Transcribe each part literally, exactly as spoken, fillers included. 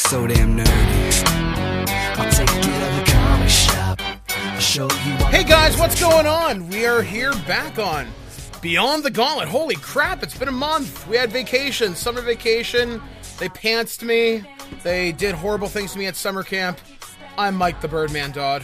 so damn nerdy. I'll take you to the comic shop. I'll show you what. Hey guys, what's going on? We are here back on Beyond the Gauntlet. Holy crap, it's been a month. We had vacation, summer vacation. They pantsed me. They did horrible things to me at summer camp. I'm Mike the Birdman Dodd.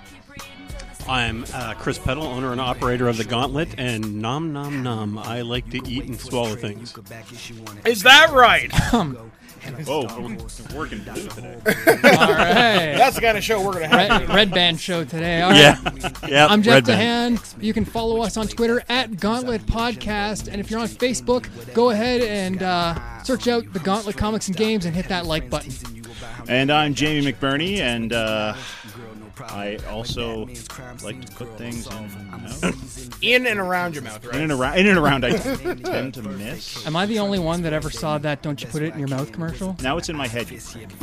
I'm uh, Chris Peddle, owner and operator of the Gauntlet, and nom nom nom, I like to eat and swallow things. Is that right? Whoa, we're working blue today. All right. That's the kind of show we're going to have. Red, Red Band show today. All right. Yeah, yeah. I'm Jeff Red Band. DeHaan. You can follow us on Twitter at Gauntlet Podcast. And if you're on Facebook, go ahead and uh, search out the Gauntlet Comics and Games and hit that like button. And I'm Jamie McBurney, and uh, I also like to put things in and out. In and around your mouth, right? In and around, in and around I tend to miss. Am I the only one that ever saw that Don't You Put It in Your Mouth commercial? Now it's in my head. Hey,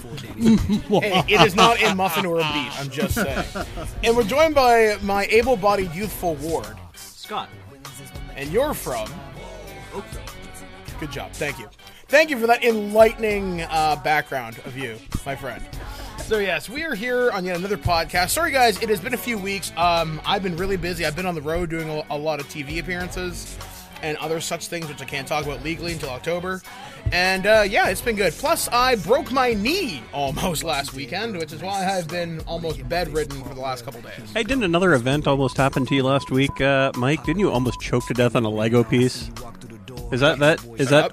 it is not in Muffin or a Beat, I'm just saying. And we're joined by my able-bodied youthful ward, Scott. and you're from Oakville. Good job, thank you. Thank you for that enlightening uh, background of you, my friend. So yes, we are here on yet another podcast. Sorry guys, it has been a few weeks. Um, I've been really busy. I've been on the road doing a, a lot of T V appearances and other such things, which I can't talk about legally until October. And uh, yeah, it's been good. Plus, I broke my knee almost last weekend, which is why I've been almost bedridden for the last couple days. Hey, didn't another event almost happen to you last week, uh, Mike? Didn't you almost choke to death on a Lego piece? Is that that? Is that?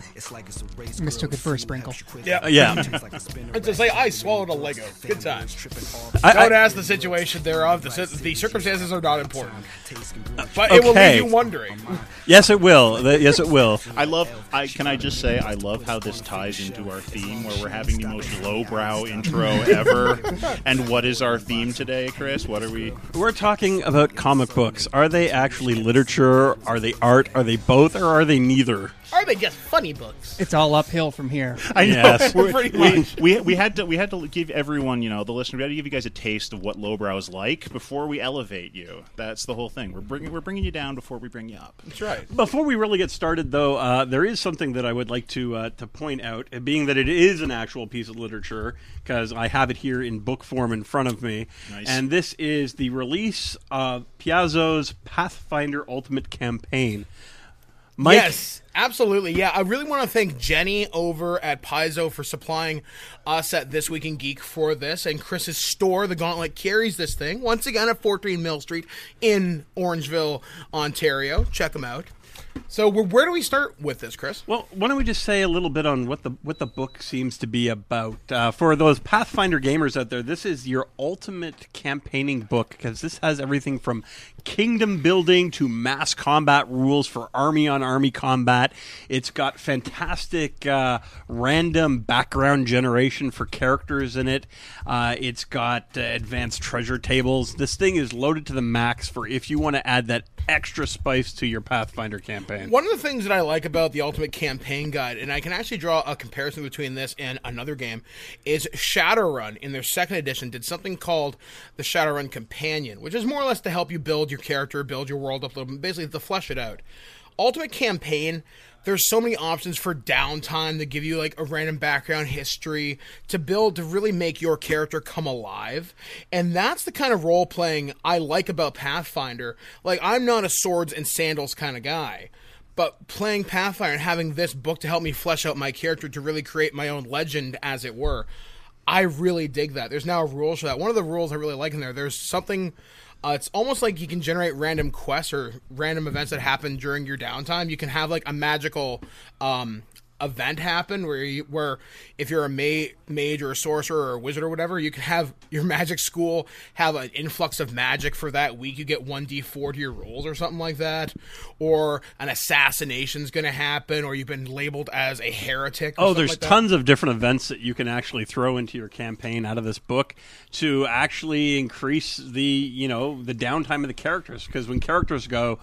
Mistook it for a sprinkle. Yeah, Uh, yeah. And to say I swallowed a Lego. Good times. I, Don't I, ask the situation thereof. The, the circumstances are not important. But it will Okay. leave you wondering. yes, it will. The- Yes, it will. I love. I can I just say I love how this ties into our theme, where we're having the most lowbrow intro ever. And what is our theme today, Chris? What are we? We're talking about comic books. Are they actually literature? Are they art? Are they both? Or are they neither? Are they just funny books? It's all uphill from here. I know. Yes. we, Pretty we, much. we we had to we had to give everyone, you know, the listener, we had to give you guys a taste of what lowbrow is like before we elevate you. That's the whole thing. We're bringing we're bringing you down before we bring you up. That's right. Before we really get started, though, uh, there is something that I would like to uh, to point out, uh, being that it is an actual piece of literature, because I have it here in book form in front of me. Nice. And this is the release of Paizo's Pathfinder Ultimate Campaign. Mike, Yes, absolutely. Yeah, I really want to thank Jenny over at Paizo for supplying us at This Week in Geek for this, and Chris's store, The Gauntlet, carries this thing, once again at fourteen Mill Street in Orangeville, Ontario. Check them out. So where, where do we start with this, Chris? Well, why don't we just say a little bit on what the what the book seems to be about? Uh, for those Pathfinder gamers out there, this is your ultimate campaigning book, because this has everything from kingdom building to mass combat rules for army on army combat. It's got fantastic uh, random background generation for characters in it. Uh, it's got uh, advanced treasure tables. This thing is loaded to the max for if you want to add that extra spice to your Pathfinder campaign. One of the things that I like about the Ultimate Campaign Guide, and I can actually draw a comparison between this and another game, is Shadowrun in their second edition did something called the Shadowrun Companion, which is more or less to help you build your character, build your world up a little bit, basically to flesh it out. Ultimate Campaign, there's so many options for downtime that give you like a random background history to build to really make your character come alive. And that's the kind of role playing I like about Pathfinder. Like, I'm not a swords and sandals kind of guy, but playing Pathfinder and having this book to help me flesh out my character to really create my own legend, as it were, I really dig that. There's now rules for that. One of the rules I really like in there, there's something... Uh, it's almost like you can generate random quests or random events that happen during your downtime. You can have like a magical um, event happen where you, where if you're a ma- mage or a sorcerer or a wizard or whatever, you can have your magic school have an influx of magic for that week. You get one d four to your rolls or something like that. Or an assassination's going to happen, or you've been labeled as a heretic. Or Oh, something there's like that. tons of different events that you can actually throw into your campaign out of this book to actually increase the, you know, the downtime of the characters. Because when characters go,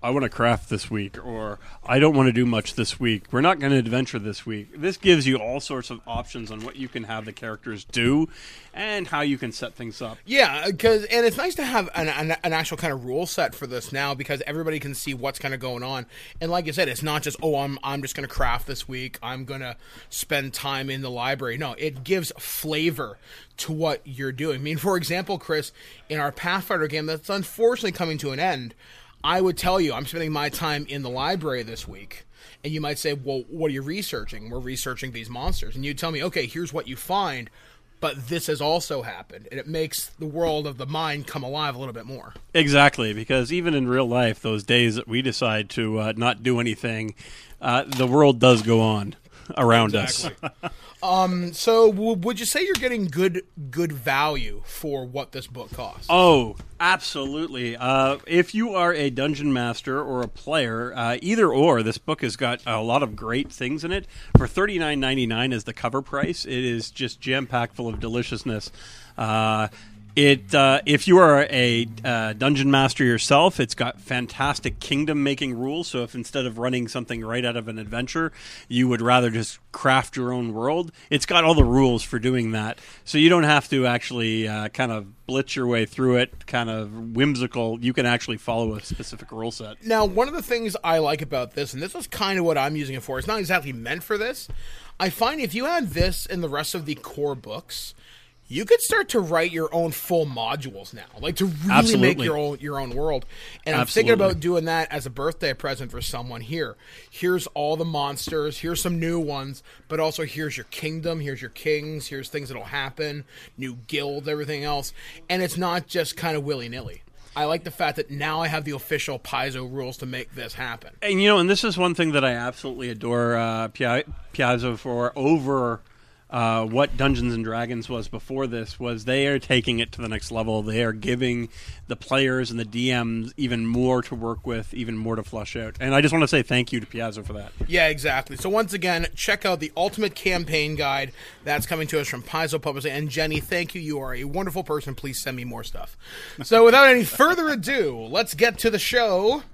I want to craft this week, or I don't want to do much this week. We're not going to adventure this week. This gives you all sorts of options on what you can have the characters do and how you can set things up. Yeah, because and it's nice to have an, an, an actual kind of rule set for this now, because everybody can see what's kind of going on. And like you said, it's not just, oh, I'm I'm just going to craft this week. I'm going to spend time in the library. No, it gives flavor to what you're doing. I mean, for example, Chris, in our Pathfinder game that's unfortunately coming to an end, I would tell you I'm spending my time in the library this week. And you might say, well, what are you researching? We're researching these monsters. And you tell me, okay, here's what you find, but this has also happened. And it makes the world of the mind come alive a little bit more. Exactly, because even in real life, those days that we decide to uh, not do anything, uh, the world does go on around exactly. us. Um, so w- would you say you're getting good good value for what this book costs? Oh, absolutely. Uh, if you are a dungeon master or a player, uh, either or, this book has got a lot of great things in it. For thirty-nine ninety-nine as the cover price, it is just jam-packed full of deliciousness. Uh, It uh, if you are a uh, dungeon master yourself, it's got fantastic kingdom-making rules. So if instead of running something right out of an adventure, you would rather just craft your own world, it's got all the rules for doing that. So you don't have to actually uh, kind of blitz your way through it, kind of whimsical. You can actually follow a specific rule set. Now, one of the things I like about this, and this is kind of what I'm using it for, it's not exactly meant for this. I find if you add this and the rest of the core books, you could start to write your own full modules now, like to really Absolutely. make your own your own world. And I'm Absolutely. thinking about doing that as a birthday present for someone. Here, here's all the monsters. Here's some new ones, but also here's your kingdom. Here's your kings. Here's things that'll happen. New guilds, everything else. And it's not just kind of willy nilly. I like the fact that now I have the official Paizo rules to make this happen. And you know, and this is one thing that I absolutely adore uh, Pia- Paizo for over. Uh, what Dungeons and Dragons was before this was they are taking it to the next level. They are giving the players and the D Ms even more to work with, even more to flush out. And I just want to say thank you to Paizo for that. Yeah, exactly. So once again, check out the Ultimate Campaign Guide. That's coming to us from Paizo Publishing. And Jenny, thank you. You are a wonderful person. Please send me more stuff. So without any further ado, let's get to the show.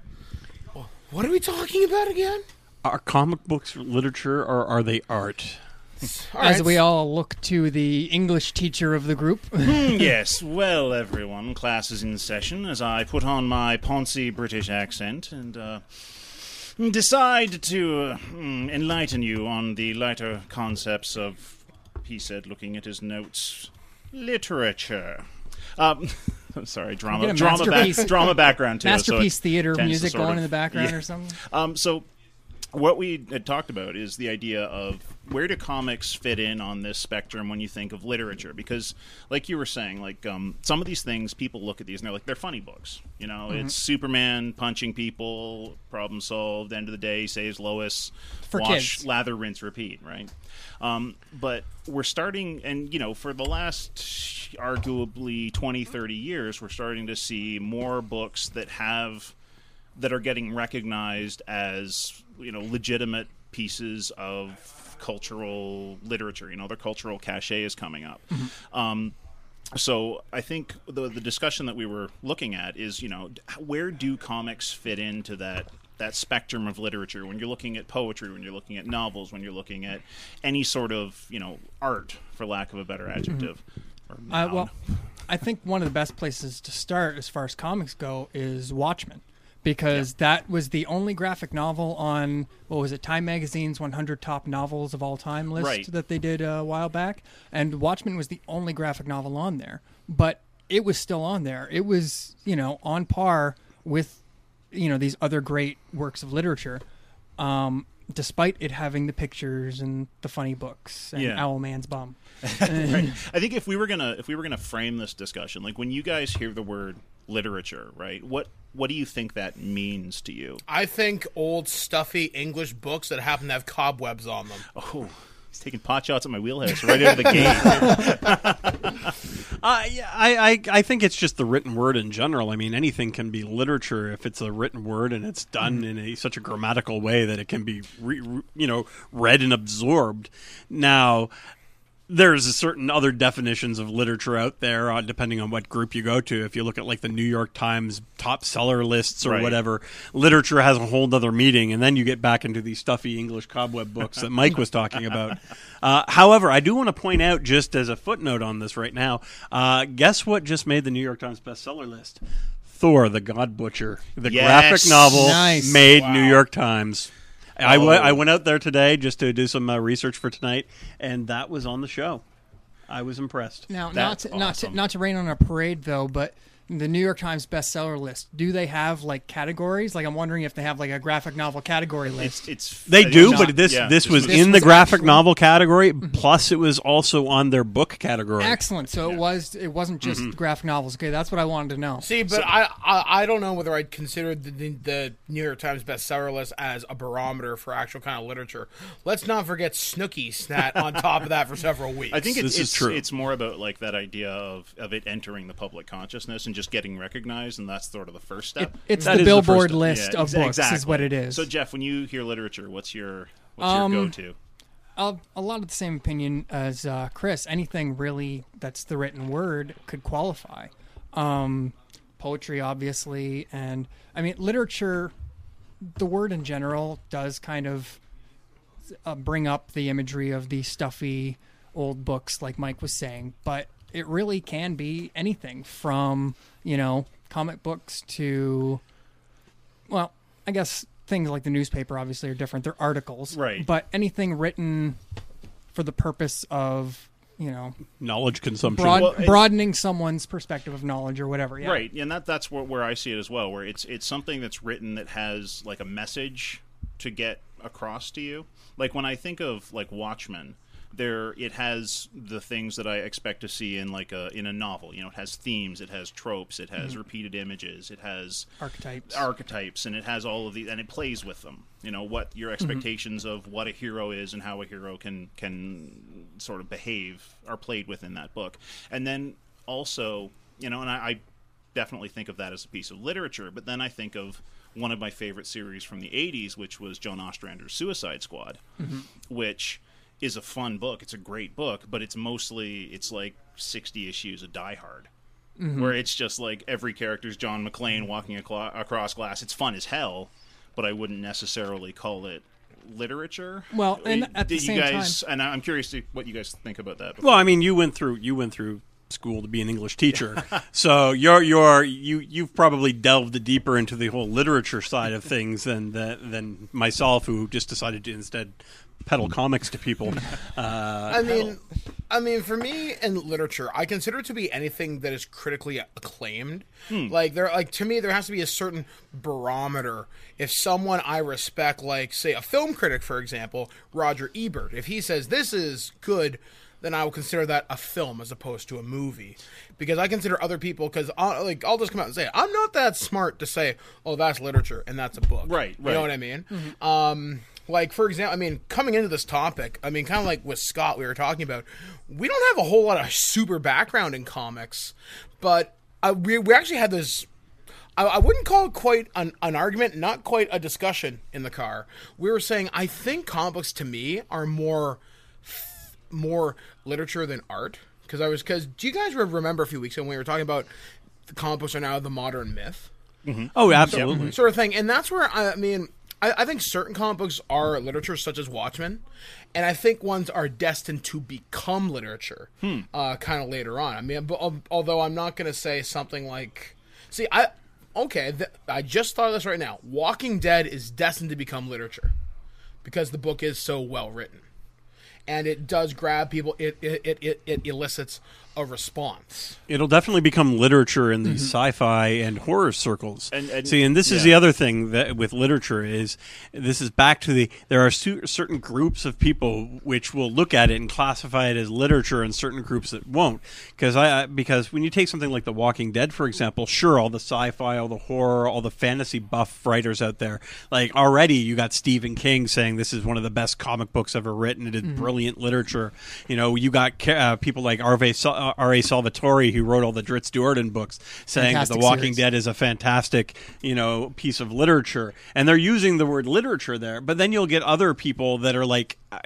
What are we talking about again? Are comic books literature or are they art? All As right. we all look to the English teacher of the group. Yes, well, everyone, class is in session as I put on my poncy British accent and uh, decide to uh, enlighten you on the lighter concepts of, he said, looking at his notes, literature. Um, I'm sorry, drama, Get a drama, back, masterpiece. drama background too. Masterpiece so it theater tends to music sort going of- in the background yeah. or something. Um, so what we had talked about is the idea of where do comics fit in on this spectrum when you think of literature? Because, like you were saying, like um, some of these things, people look at these and they're like, they're funny books. You know, Mm-hmm. it's Superman punching people, problem solved, end of the day, saves Lois, For wash, kids. lather, rinse, repeat, right? Um, but we're starting, and, you know, for the last arguably twenty, thirty years, we're starting to see more books that have, that are getting recognized as, you know, legitimate pieces of cultural literature. You know, their cultural cachet is coming up. Um, so I think the the discussion that we were looking at is, you know, where do comics fit into that that spectrum of literature? When you're looking at poetry, when you're looking at novels, when you're looking at any sort of, you know, art, for lack of a better adjective. Or Uh, noun. well, I think one of the best places to start as far as comics go is Watchmen. Because that was the only graphic novel on, what was it, Time Magazine's one hundred Top Novels of All Time list Right. that they did a while back. And Watchmen was the only graphic novel on there. But it was still on there. It was, you know, on par with, you know, these other great works of literature, um, despite it having the pictures and the funny books and Yeah. Owlman's Bum. Right. I think if we were gonna if we were gonna frame this discussion, like when you guys hear the word literature, right? What what do you think that means to you? I think old, stuffy English books that happen to have cobwebs on them. Oh, he's taking pot shots at my wheelhouse right out of the gate. Uh, yeah, I, I I think it's just the written word in general. I mean, anything can be literature if it's a written word and it's done in a, such a grammatical way that it can be, re, re, you know, read and absorbed. Now, there's a certain other definitions of literature out there, uh, depending on what group you go to. If you look at like the New York Times top seller lists or Right. whatever, literature has a whole other meaning, and then you get back into these stuffy English cobweb books that Mike was talking about. Uh, however, I do want to point out, just as a footnote on this right now, uh, guess what just made the New York Times bestseller list? Thor, the God Butcher, the Yes. graphic novel Nice. made Wow. New York Times. I, Oh. w- I went out there today just to do some uh, research for tonight, and that was on the show. I was impressed. Now, not That's to, not to awesome. not to rain on a parade though, but the New York Times bestseller list, do they have like categories? Like, I'm wondering if they have like a graphic novel category list. It's, it's They it's do, not- but this yeah, this was This in the was graphic actually- novel category. Plus, it was also on their book category. Excellent. So it was. It wasn't just Mm-hmm. graphic novels. Okay, that's what I wanted to know. See, but I, I I don't know whether I'd consider the, the, the New York Times bestseller list as a barometer for actual kind of literature. Let's not forget Snooki sat on top of that for several weeks. I think it's, This is it's, true. it's more about like that idea of, of it entering the public consciousness and just getting recognized, and that's sort of the first It, step. it's That the is the first Billboard step. list Yeah, of ex- books exactly. is what it is. So, Jeff, when you hear literature, what's your what's Um, your go-to? a, a lot of the same opinion as uh, Chris. Anything really that's the written word could qualify. Um, poetry, obviously, and I mean literature. The word in general does kind of uh, bring up the imagery of the stuffy old books, like Mike was saying, but it really can be anything from, you know, comic books to, well, I guess things like the newspaper obviously are different. They're articles. Right. But anything written for the purpose of, you know, Knowledge consumption. broad, Well, it's- broadening someone's perspective of knowledge or whatever. Yeah. Right, and that that's where, where I see it as well, where it's it's something that's written that has like a message to get across to you. Like when I think of like Watchmen, there it has the things that I expect to see in like a in a novel. You know, it has themes, it has tropes, it has repeated images, it has Archetypes. archetypes, and it has all of these, and it plays with them. You know, what your expectations of what a hero is and how a hero can can sort of behave are played within that book. And then also, you know, and I, I definitely think of that as a piece of literature, but then I think of one of my favorite series from the eighties, which was John Ostrander's Suicide Squad, which is a fun book. It's a great book, but it's mostly, it's like sixty issues of Die Hard. Where it's just like every character's John McClane walking aclo- across glass. It's fun as hell, but I wouldn't necessarily call it literature. Well, and at the Did same you guys, and I'm curious to what you guys think about that. Well, I mean, you went through you went through school to be an English teacher, so you're you're you you've probably delved deeper into the whole literature side of things than the, than myself, who just decided to instead peddle comics to people. Uh, I mean, I mean, for me in literature, I consider it to be anything that is critically acclaimed. Like there, like to me, there has to be a certain barometer. If someone I respect, like say a film critic, for example, Roger Ebert, if he says this is good, then I will consider that a film as opposed to a movie. Because I consider other people, because I'll, like I'll just come out and say it. I'm not that smart to say, oh, that's literature and that's a book. Right, You know right. what I mean? Um, like for example, I mean, coming into this topic, I mean, kind of like with Scott, we were talking about, we don't have a whole lot of super background in comics, but I, we we actually had this. I, I wouldn't call it quite an, an argument, not quite a discussion in the car. We were saying, I think comic books to me are more more literature than art. Because I was, because do you guys re- remember a few weeks ago when we were talking about the comic books are now the modern myth, oh, absolutely. sort of thing, and that's where I, I mean, I, I think certain comic books are literature, such as Watchmen, and I think ones are destined to become literature, uh, kind of later on. I mean, but, um, although I'm not going to say something like, see, I okay, th- I just thought of this right now. Walking Dead is destined to become literature because the book is so well written. And it does grab people. It it, it, it it elicits a response. It'll definitely become literature in these sci-fi and horror circles. And- and- See, and this is yeah. the other thing that with literature is this is back to the there are su- certain groups of people which will look at it and classify it as literature, and certain groups that won't. Because I I- because when you take something like The Walking Dead, for example, sure, all the sci-fi, all the horror, all the fantasy buff writers out there, like already you got Stephen King saying this is one of the best comic books ever written. It is brilliant literature. You know, you got uh, people like R V R A Salvatore, who wrote all the Dritz Duerden books, saying that Fantastic The Walking series. Dead is a fantastic, you know, piece of literature. And they're using the word literature there. But then you'll get other people that are like, I,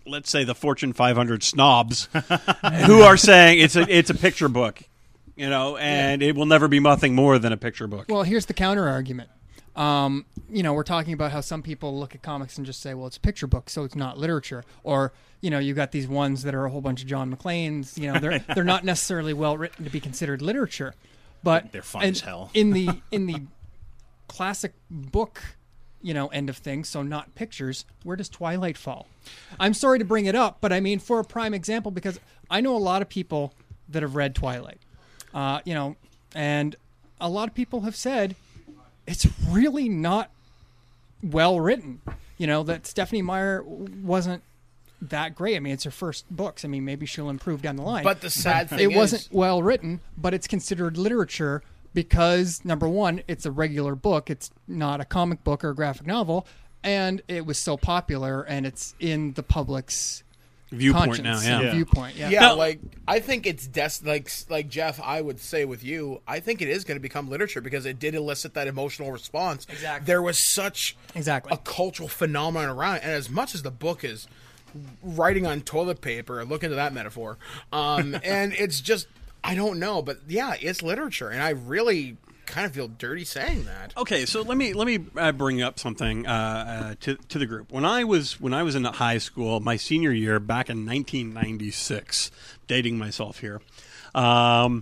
let's say, the Fortune five hundred snobs who are saying it's a it's a picture book, you know, and yeah. it will never be nothing more than a picture book. Well, here's the counter argument. Um, you know, we're talking about how some people look at comics and just say, well, it's a picture book, so it's not literature. Or, you know, you got these ones that are a whole bunch of John McClane's, you know, they're they're not necessarily well written to be considered literature. But they're fun and, as hell. in the in the classic book, you know, end of things, so not pictures, where does Twilight fall? I'm sorry to bring it up, but I mean, for a prime example, because I know a lot of people that have read Twilight, uh, you know, and a lot of people have said it's really not well written. You know, that Stephenie Meyer wasn't that great. I mean, it's her first books. I mean, maybe she'll improve down the line. But the sad but thing it is... wasn't well written, but it's considered literature because, number one, it's a regular book. It's not a comic book or a graphic novel. And it was so popular, and it's in the public's viewpoint now, yeah. yeah. Viewpoint, yeah. Yeah, Now- like I think it's des- like like Jeff. I would say with you, I think it is going to become literature because it did elicit that emotional response. Exactly. There was such Exactly. a cultural phenomenon around it, and as much as the book is writing on toilet paper, look into that metaphor. Um, and it's just I don't know, but yeah, it's literature, and I really kind of feel dirty saying that. Okay, so let me let me uh, bring up something uh, uh, to to the group. When I was when I was in high school, my senior year back in nineteen ninety-six, dating myself here, um,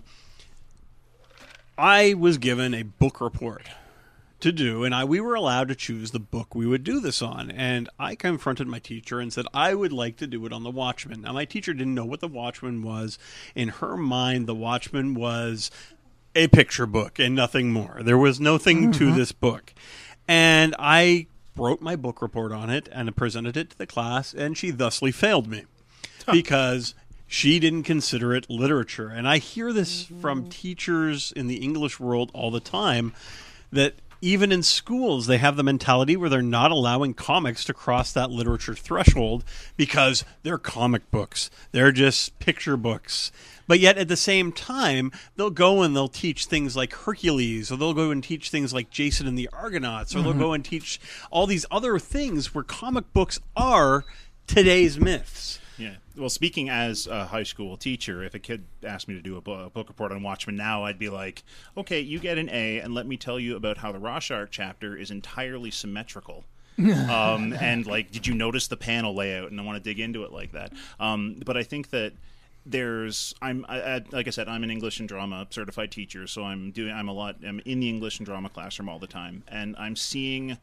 I was given a book report to do, and I we were allowed to choose the book we would do this on. And I confronted my teacher and said I would like to do it on The Watchmen. Now, my teacher didn't know what The Watchmen was. In her mind, The Watchmen was a picture book and nothing more. There was nothing mm-hmm. to this book. And I wrote my book report on it and presented it to the class, and she thusly failed me because she didn't consider it literature. And I hear this from teachers in the English world all the time, that even in schools, they have the mentality where they're not allowing comics to cross that literature threshold because they're comic books. They're just picture books. But yet at the same time, they'll go and they'll teach things like Hercules, or they'll go and teach things like Jason and the Argonauts, or mm-hmm. they'll go and teach all these other things where comic books are today's myths. Yeah. Well, speaking as a high school teacher, if a kid asked me to do a, bo- a book report on Watchmen now, I'd be like, okay, you get an A, and let me tell you about how the Rorschach chapter is entirely symmetrical. um, and, like, did you notice the panel layout? And I want to dig into it like that. Um, but I think that there's I'm I, I, like I said, I'm an English and drama certified teacher, so I'm doing I'm a lot I'm in the English and drama classroom all the time, and I'm seeing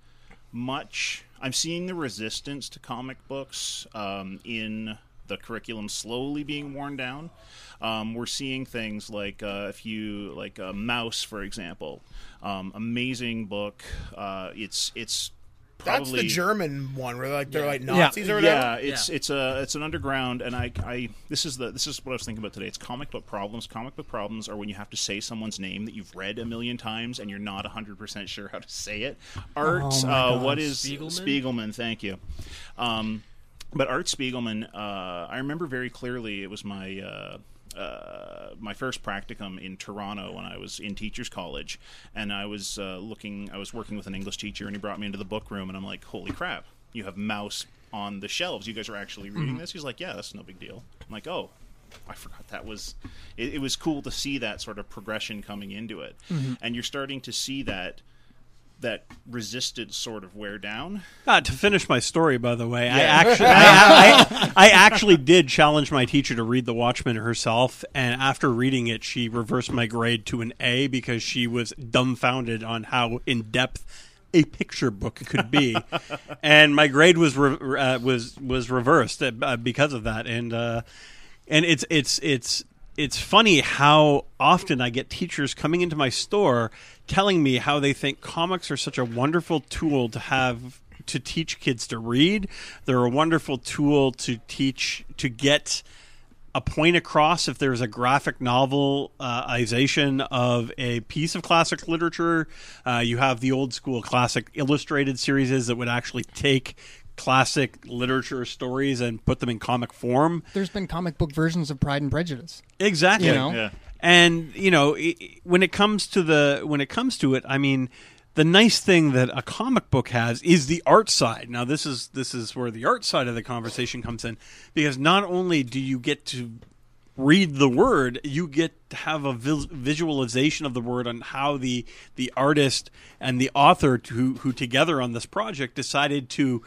much I'm seeing the resistance to comic books um, in the curriculum slowly being worn down. Um, we're seeing things like uh, if you like uh, Mouse, for example, um, amazing book. Uh, it's it's That's Probably, the German one where like they're Yeah. like Nazis or whatever. yeah, it's it's a it's an underground, and I I this is the this is what I was thinking about today. It's comic book problems. Comic book problems are when you have to say someone's name that you've read a million times and you're not one hundred percent sure how to say it. Art, Oh my uh, God. what is Spiegelman? Spiegelman? Thank you. Um, but Art Spiegelman, uh, I remember very clearly. It was my. Uh, Uh, my first practicum in Toronto when I was in teachers college, and I was uh, looking I was working with an English teacher, and he brought me into the book room, and I'm like, holy crap, you have Mouse on the shelves, you guys are actually reading this? He's like, yeah, that's no big deal. I'm like, oh, I forgot that was it, it was cool to see that sort of progression coming into it. Mm-hmm. And you're starting to see that that resistance sort of wear down. Uh, to finish my story, by the way, I Yeah. actually I, I, I actually did challenge my teacher to read The Watchmen herself, and after reading it, she reversed my grade to an A because she was dumbfounded on how in-depth a picture book could be, and my grade was re- uh, was was reversed uh, because of that. And uh, and it's it's it's it's funny how often I get teachers coming into my store telling me how they think comics are such a wonderful tool to have to teach kids to read. They're a wonderful tool to teach to get a point across if there's a graphic novelization of a piece of classic literature. Uh, you have the old school classic illustrated series that would actually take classic literature stories and put them in comic form. There's been comic book versions of Pride and Prejudice. Exactly. You know? Yeah. And you know, it, when it comes to the when it comes to it, I mean, the nice thing that a comic book has is the art side. Now, this is this is where the art side of the conversation comes in, because not only do you get to read the word, you get to have a vis- visualization of the word on how the the artist and the author who who together on this project decided to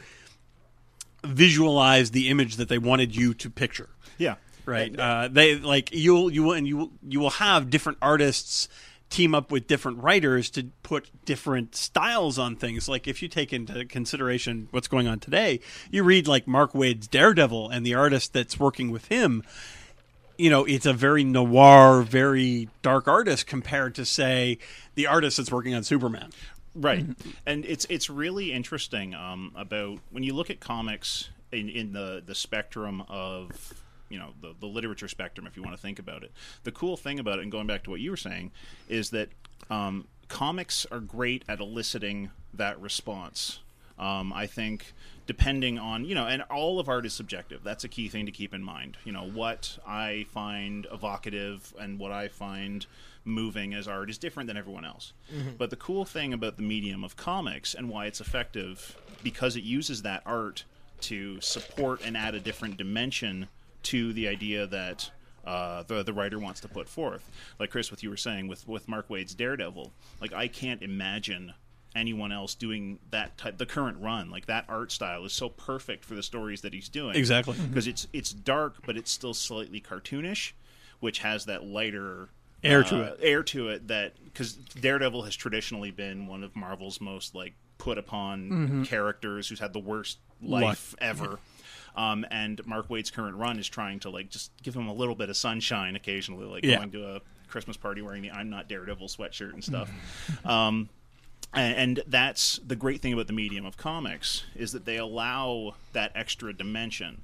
visualize the image that they wanted you to picture. Yeah. Right. Uh, they like you'll you will and you will, you will have different artists team up with different writers to put different styles on things. Like if you take into consideration what's going on today, you read like Mark Waid's Daredevil and the artist that's working with him. You know, it's a very noir, very dark artist compared to, say, the artist that's working on Superman. Right. And it's it's really interesting um, about when you look at comics in, in the, the spectrum of, you know, the, the literature spectrum, if you want to think about it. The cool thing about it, and going back to what you were saying, is that um, comics are great at eliciting that response. Um, I think depending on, you know, and all of art is subjective. That's a key thing to keep in mind. You know, what I find evocative and what I find moving as art is different than everyone else. Mm-hmm. But the cool thing about the medium of comics and why it's effective, because it uses that art to support and add a different dimension to the idea that uh, the the writer wants to put forth. Like Chris, what you were saying with, with Mark Waid's Daredevil, like I can't imagine anyone else doing that type, the current run. Like that art style is so perfect for the stories that he's doing. Exactly. Because it's it's dark, but it's still slightly cartoonish, which has that lighter air uh, to it. Air to it that, because Daredevil has traditionally been one of Marvel's most like put upon mm-hmm. characters who's had the worst life, life. ever. Um, and Mark Waid's current run is trying to like just give him a little bit of sunshine occasionally, like yeah. going to a Christmas party wearing the "I'm Not Daredevil" sweatshirt and stuff. um, and, and that's the great thing about the medium of comics, is that they allow that extra dimension.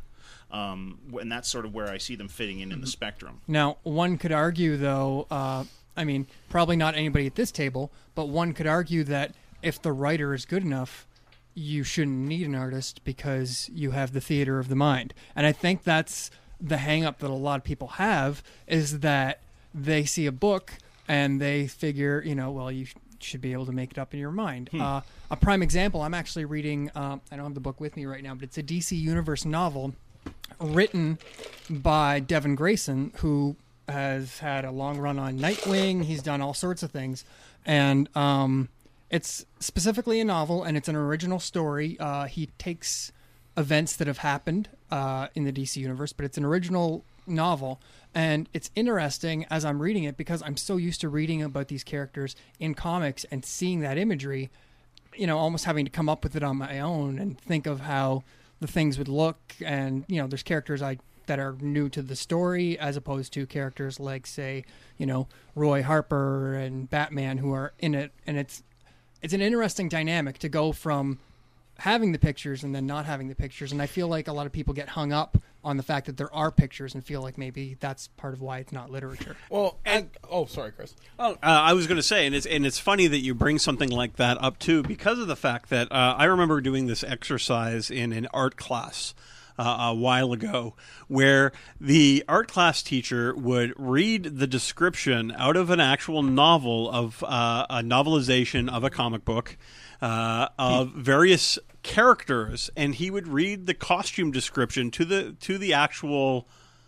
Um, and that's sort of where I see them fitting in in the spectrum. Now, one could argue, though, uh, I mean, probably not anybody at this table, but one could argue that if the writer is good enough, you shouldn't need an artist because you have the theater of the mind. And I think that's the hang-up that a lot of people have, is that they see a book and they figure, you know, well, you sh- should be able to make it up in your mind. Hmm. Uh, a prime example, I'm actually reading, uh, I don't have the book with me right now, but it's a D C Universe novel written by Devin Grayson, who has had a long run on Nightwing. He's done all sorts of things. And um, it's specifically a novel, and it's an original story. Uh, he takes events that have happened uh, in the D C universe, but it's an original novel. And it's interesting as I'm reading it, because I'm so used to reading about these characters in comics and seeing that imagery, you know, almost having to come up with it on my own and think of how the things would look. And, you know, there's characters I that are new to the story, as opposed to characters like, say, you know, Roy Harper and Batman, who are in it. And it's it's an interesting dynamic to go from having the pictures and then not having the pictures. And I feel like a lot of people get hung up on the fact that there are pictures and feel like maybe that's part of why it's not literature. Well, and oh, sorry, Chris. Oh, uh, I was going to say, and it's and it's funny that you bring something like that up too, because of the fact that uh, I remember doing this exercise in an art class uh, a while ago, where the art class teacher would read the description out of an actual novel of uh, a novelization of a comic book uh, of various characters, and he would read the costume description to the to the actual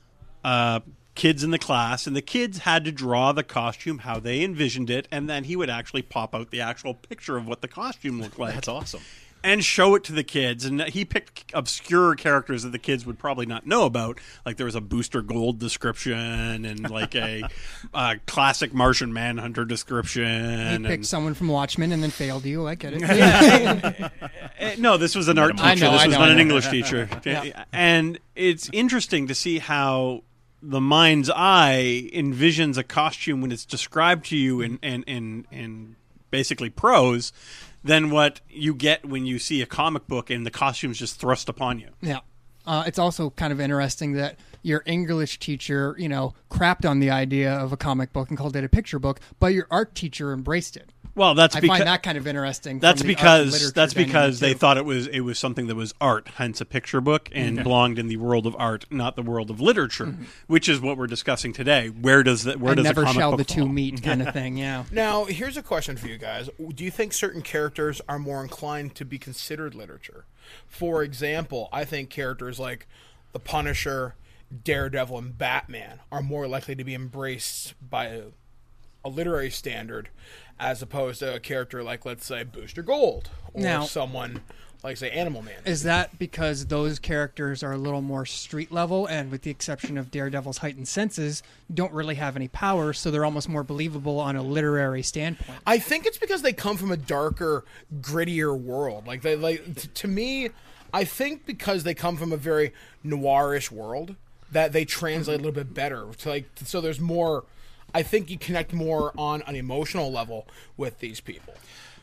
uh, kids in the class, and the kids had to draw the costume how they envisioned it, and then he would actually pop out the actual picture of what the costume looked like. That's awesome. And show it to the kids. And he picked obscure characters that the kids would probably not know about. Like there was a Booster Gold description and like a uh, classic Martian Manhunter description. He picked and, someone from Watchmen and then failed you. I get it. Yeah. No, this was an art teacher. I know, this I was know, not I an know. English teacher. Yeah. And it's interesting to see how the mind's eye envisions a costume when it's described to you in, in, in, in basically prose than what you get when you see a comic book and the costume's just thrust upon you. Yeah. Uh, it's also kind of interesting that your English teacher, you know, crapped on the idea of a comic book and called it a picture book, but your art teacher embraced it. Well, that's I because find that kind of interesting. that's from the art and because literature that's because dynamic, they too. thought it was it was something that was art, hence a picture book, and belonged in the world of art, not the world of literature, which is what we're discussing today. Where does that? Where and does never a comic shall book the two fall? meet kind of thing. Yeah. Now, here's a question for you guys. Do you think certain characters are more inclined to be considered literature? For example, I think characters like the Punisher, Daredevil, and Batman are more likely to be embraced by a, a literary standard as opposed to a character like, let's say, Booster Gold or Now- someone like, say, Animal Man. Is that because those characters are a little more street level, and with the exception of Daredevil's heightened senses, don't really have any power, so they're almost more believable on a literary standpoint? I think it's because they come from a darker, grittier world. Like they, like t- to me, I think because they come from a very noirish world that they translate a little bit better. To like, so there's more. I think you connect more on an emotional level with these people.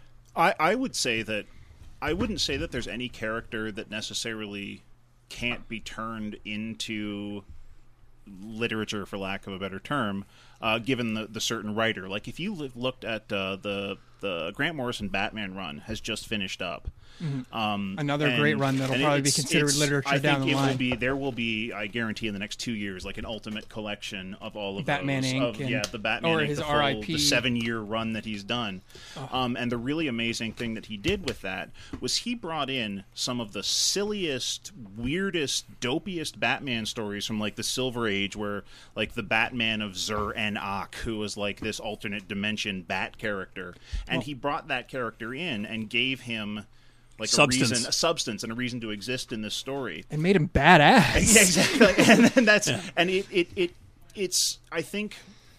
I, I would say that I wouldn't say that there's any character that necessarily can't be turned into literature, for lack of a better term, uh, given the, the certain writer. Like if you li- looked at uh, the the Grant Morrison Batman run has just finished up. Um, Another and- great run that'll and probably be it's- considered it's- literature I down think the it line. Will be, there will be, I guarantee, in the next two years, like an ultimate collection of all of Batman those. Inc Of, and- yeah, the Batman or Inc, his the full, R I P. the seven-year run that he's done. Um, and the really amazing thing that he did with that was he brought in some of the silliest, weirdest, dopiest Batman stories from like the Silver Age, where like the Batman of Zur-En-Arc, who was like this alternate dimension Bat character, and he brought that character in and gave him like Substance. a reason, a substance, and a reason to exist in this story. And made him badass. Yeah, exactly. and then that's and it, it it it's I think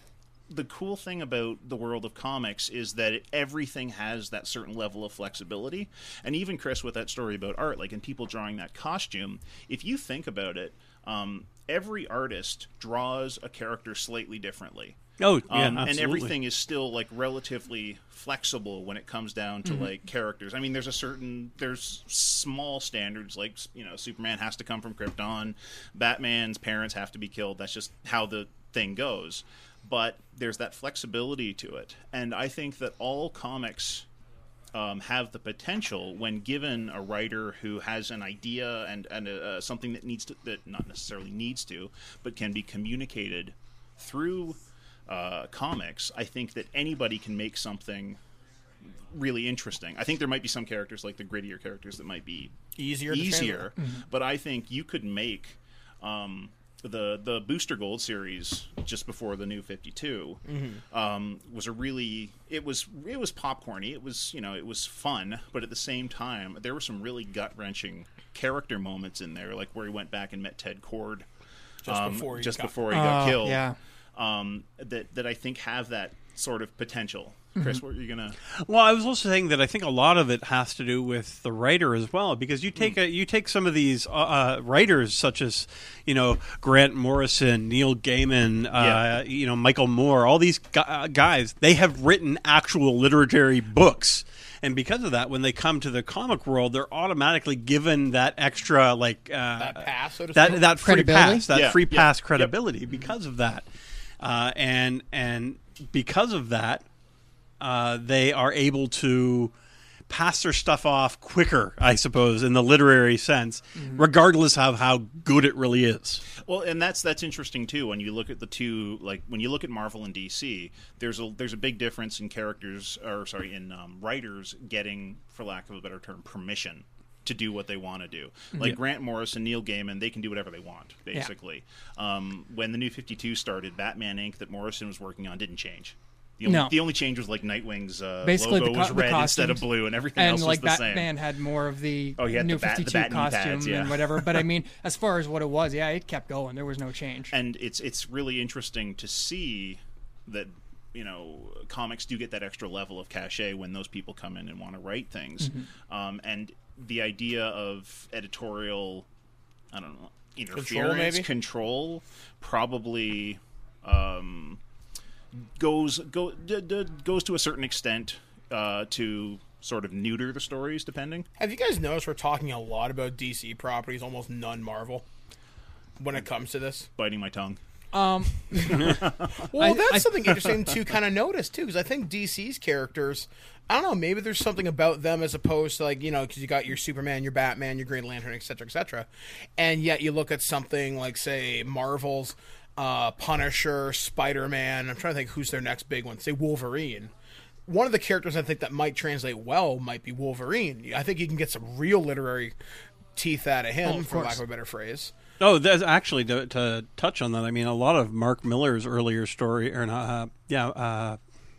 the cool thing about the world of comics is that it, everything has that certain level of flexibility. And even Chris, with that story about art, like in people drawing that costume, if you think about it, um, every artist draws a character slightly differently. Oh, yeah, Um, and absolutely. everything is still like relatively flexible when it comes down to like characters. I mean, there's a certain there's small standards, like, you know, Superman has to come from Krypton, Batman's parents have to be killed. That's just how the thing goes. But there's that flexibility to it, and I think that all comics um, have the potential, when given a writer who has an idea and and uh, something that needs to, that not necessarily needs to, but can be communicated through uh, comics. I think that anybody can make something really interesting. I think there might be some characters, like the grittier characters, that might be Easier to easier, translate. but I think you could make um, the the Booster Gold series just before the New fifty-two um, was a really it was it was popcorny. It was, you know, it was fun, but at the same time there were some really gut wrenching character moments in there, like where he went back and met Ted Kord Just um, before he just got- before he got Oh, killed. yeah. Um, that that I think have that sort of potential. Chris, what were you gonna? Well, I was also saying that I think a lot of it has to do with the writer as well, because you take a, you take some of these uh, uh, writers such as, you know, Grant Morrison, Neil Gaiman, uh, Yeah. you know, Michael Moore, all these gu- uh, guys. They have written actual literary books, and because of that, when they come to the comic world, they're automatically given that extra like uh, That pass, so to that speak? that free Credibility? pass, that Yeah, free yeah, pass yep. credibility because of that, uh, and and because of that. Uh, they are able to pass their stuff off quicker, I suppose, in the literary sense, regardless of how good it really is. Well, and that's that's interesting too. When you look at the two, like when you look at Marvel and D C, there's a there's a big difference in characters, or sorry, in um, writers getting, for lack of a better term, permission to do what they want to do. Like Grant Morrison, Neil Gaiman, they can do whatever they want, basically. Um, when the New fifty-two started, Batman Incorporated that Morrison was working on didn't change. The only, No. the only change was like Nightwing's uh, Basically, logo the, was co- the red instead of costumes. blue, and everything and else like was the same. Batman had more of the Oh, he had New the bat- the fifty-two bat knee costume pads, yeah. and whatever. But I mean, as far as what it was, yeah, it kept going. There was no change. And it's it's really interesting to see that, you know, comics do get that extra level of cachet when those people come in and want to write things. Mm-hmm. Um, and the idea of editorial, I don't know, interference, Control, maybe? control, probably um, goes go d- d- goes to a certain extent uh, to sort of neuter the stories, depending. Have you guys noticed we're talking a lot about D C properties, almost none Marvel? when it comes to this? Biting my tongue. Um, Well, I- that's I- something interesting to kind of notice too, because I think D C's characters, I don't know, maybe there's something about them as opposed to like you know, because you got your Superman, your Batman, your Green Lantern, et cetera, et cetera, and yet you look at something like say Marvel's uh, Punisher, Spider-Man. I'm trying to think who's their next big one. Say Wolverine. One of the characters I think that might translate well might be Wolverine. I think you can get some real literary teeth out of him, Oh, of for lack course. of a better phrase. Oh, that's actually to, to touch on that. I mean, a lot of Mark Miller's earlier story, or not, uh, yeah, uh,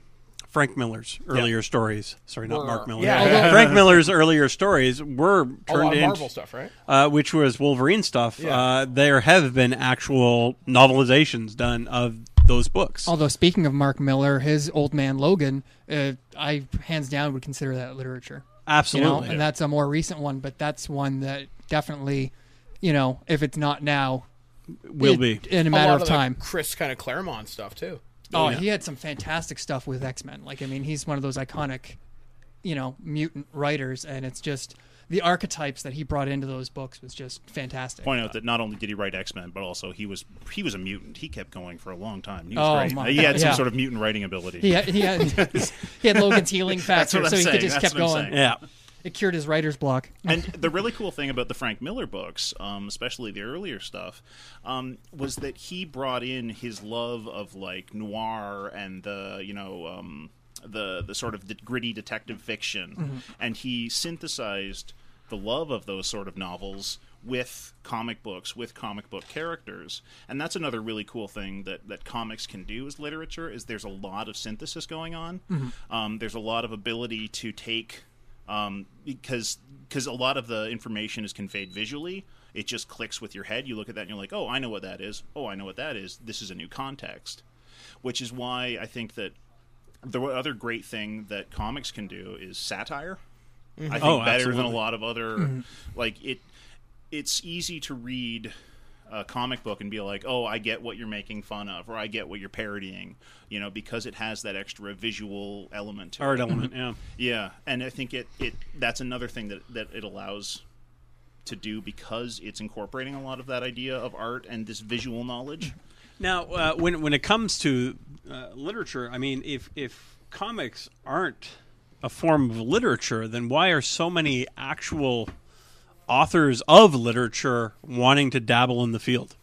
Frank Miller's earlier stories. Sorry, not Were- Mark Miller. yeah. Although- Frank Miller's earlier stories were A lot turned of into Marvel stuff, right? uh, which was Wolverine stuff. Yeah. Uh, there have been actual novelizations done of those books. although speaking of Mark Miller, his Old Man Logan, uh, I hands down would consider that literature. You Absolutely. know, and that's a more recent one, but that's one that definitely, you know, if it's not now, Will it- be. in a A matter lot of the time. Chris kind of Claremont stuff too. Oh, yeah. he had some fantastic stuff with X-Men. Like, I mean, he's one of those iconic, you know, mutant writers, and it's just the archetypes that he brought into those books was just fantastic. Point out that not only did he write X-Men, but also he was he was a mutant. He kept going for a long time. He was Oh, great. my- He had some yeah. sort of mutant writing ability. He had, he had, he had Logan's healing That's factor, what so I'm he saying. could just That's kept what I'm going. saying. Yeah. It cured his writer's block. And the really cool thing about the Frank Miller books, um, especially the earlier stuff, um, was that he brought in his love of like noir and the you know um, the the sort of the gritty detective fiction, Mm-hmm. and he synthesized the love of those sort of novels with comic books, with comic book characters. And that's another really cool thing that, that comics can do as literature, is there's a lot of synthesis going on. Um, there's a lot of ability to take... Um, because because a lot of the information is conveyed visually. It just clicks with your head. You look at that and you're like, oh, I know what that is. Oh, I know what that is. This is a new context. Which is why I think that the other great thing that comics can do is satire. I think Oh, better than absolutely. a lot of other... Like, it. It's easy to read a comic book and be like, oh, I get what you're making fun of, or I get what you're parodying, you know, because it has that extra visual element to Art it. element, yeah. Yeah, and I think it, it that's another thing that, that it allows to do, because it's incorporating a lot of that idea of art and this visual knowledge. Now, uh, when when it comes to uh, literature, I mean, if if comics aren't a form of literature, then why are so many actual authors of literature wanting to dabble in the field?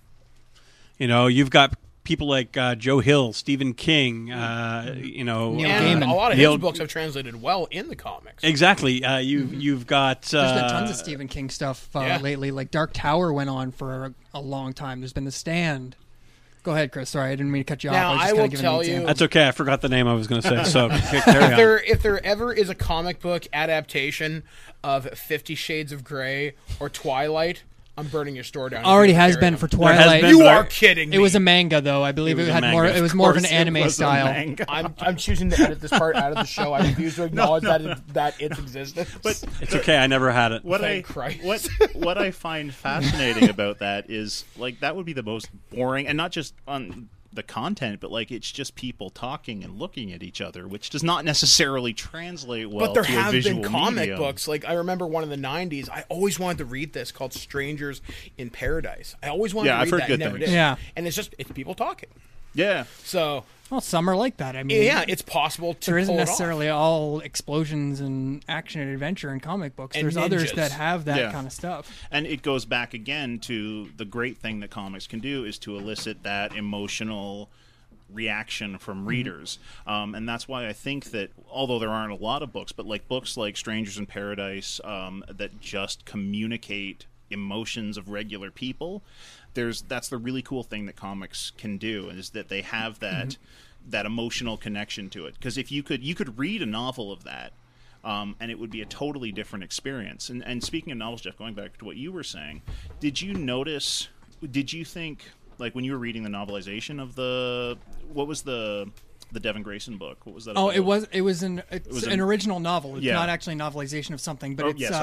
You know, you've got people like uh, Joe Hill, Stephen King, uh, you know, Neil uh, And Gaiman. a lot of Neil- his books have translated well in the comics. exactly. Uh, you've you've got uh, There's been tons of Stephen King stuff uh, yeah. lately. Like Dark Tower went on for a, a long time. There's been The Stand. Go ahead, Chris. Sorry, I didn't mean to cut you Now, off. I was I just will kinda giving an tell you- example. That's okay. I forgot the name I was going to say. So carry If on. there, if there ever is a comic book adaptation of Fifty Shades of Grey or Twilight, I'm burning your store down. Already You can has carry been them. for There has Twilight. been, You but I- are kidding me. It was a manga, though. I believe It it, was a had more. manga. It was Of more of an course it anime was a style. manga. I'm, I'm choosing to edit this part out of the show. I refuse to acknowledge that it, that its existence. But It's okay. I never had it. what Thank I Christ. what what I find fascinating about that is, like, that would be the most boring, and not just on the content, but like it's just people talking and looking at each other, which does not necessarily translate well But there to a have visual been comic medium. books. Like I remember one in the nineties. I always wanted to read this called Strangers in Paradise. I always wanted Yeah, to I've read heard that. good and never things. did. Yeah. And it's just it's people talking. Yeah, So Well, some are like that. I mean, yeah, it's possible to there isn't pull it off. necessarily all explosions and action and adventure in comic books. And There's others ninjas. that have that Yeah. kind of stuff. and it goes back again to the great thing that comics can do is to elicit that emotional reaction from readers. Um, and that's why I think that although there aren't a lot of books, but like books like Strangers in Paradise um, that just communicate emotions of regular people, there's that's the really cool thing that comics can do, is that they have that that emotional connection to it. Because if you could you could read a novel of that, Um, and it would be a totally different experience. And, and speaking of novels, Jeff, going back to what you were saying, did you notice, did you think, like when you were reading the novelization of the, what was the the Devin Grayson book? What was that Oh, about? it was it was an it's was an an- original novel. It's Yeah. not actually a novelization of something, but Oh, it's yeah, uh, sorry.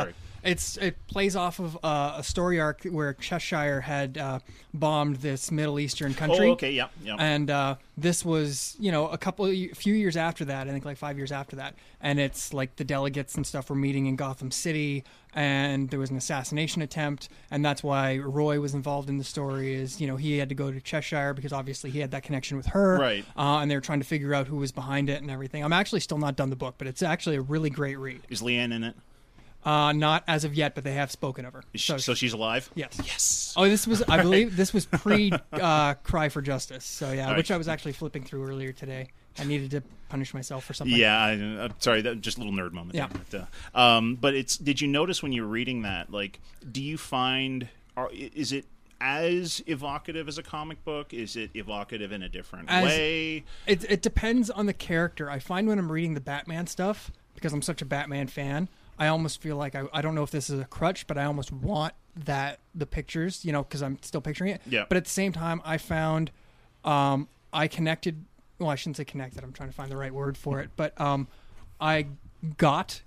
It's it plays off of uh, a story arc where Cheshire had uh, bombed this Middle Eastern country. Oh, okay, yeah, yeah. And uh, this was, you know, a couple, a few years after that. I think like five years after that. And it's like the delegates and stuff were meeting in Gotham City, and there was an assassination attempt, and that's why Roy was involved in the story. Is you know he had to go to Cheshire because obviously he had that connection with her, Right. Uh, and they were trying to figure out who was behind it and everything. I'm actually still not done the book, but it's actually a really great read. Is Leanne in it? Uh, not as of yet, but they have spoken of her. Is she, so she's alive? Yes. Yes. Oh, this was, I believe, this was pre uh, Cry for Justice. So yeah, Right. which I was actually flipping through earlier today. I needed to punish myself for something. Yeah, I, I'm sorry, that just a little nerd moment. Yeah. There, but, uh, um, but it's. Did you notice when you were reading that? Like, do you find? Are, is it as evocative as a comic book? Is it evocative in a different As- way? It it depends on the character. I find when I'm reading the Batman stuff, because I'm such a Batman fan, I almost feel like I, I don't know if this is a crutch, but I almost want that the pictures, you know, because I'm still picturing it. Yeah. But at the same time, I found um, I connected. Well, I shouldn't say connected. I'm trying to find the right word for it. But um, I got